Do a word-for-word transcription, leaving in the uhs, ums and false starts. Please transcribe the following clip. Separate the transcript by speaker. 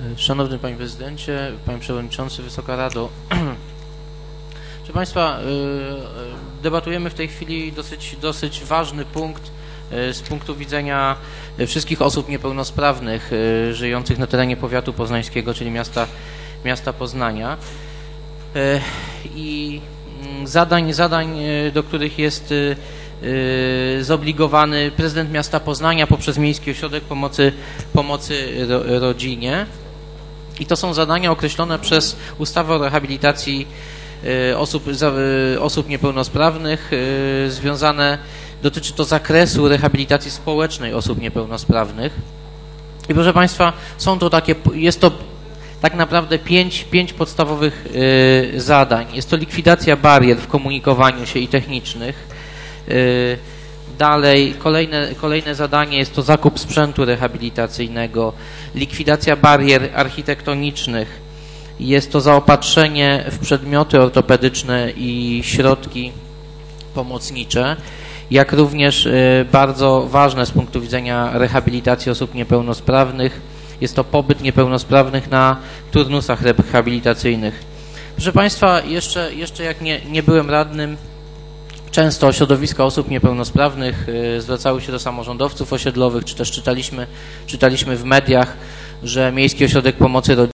Speaker 1: Szanowny Panie Prezydencie, Panie Przewodniczący, Wysoka Rado. Proszę Państwa, debatujemy w tej chwili dosyć, dosyć ważny punkt z punktu widzenia wszystkich osób niepełnosprawnych żyjących na terenie powiatu poznańskiego, czyli miasta, miasta Poznania. I zadań, zadań, do których jest zobligowany prezydent miasta Poznania poprzez Miejski Ośrodek Pomocy, Pomocy Rodzinie. I to są zadania określone przez ustawę o rehabilitacji osób, osób niepełnosprawnych, związane, dotyczy to zakresu rehabilitacji społecznej osób niepełnosprawnych. I proszę Państwa, są to takie, jest to tak naprawdę pięć, pięć podstawowych zadań. Jest to likwidacja barier w komunikowaniu się i technicznych. Dalej, kolejne, kolejne zadanie jest to zakup sprzętu rehabilitacyjnego, likwidacja barier architektonicznych, jest to zaopatrzenie w przedmioty ortopedyczne i środki pomocnicze, jak również bardzo ważne z punktu widzenia rehabilitacji osób niepełnosprawnych, jest to pobyt niepełnosprawnych na turnusach rehabilitacyjnych. Proszę Państwa, jeszcze, jeszcze jak nie, nie byłem radnym, często środowiska osób niepełnosprawnych zwracały się do samorządowców osiedlowych, czy też czytaliśmy, czytaliśmy w mediach, że Miejski Ośrodek Pomocy Rodzinie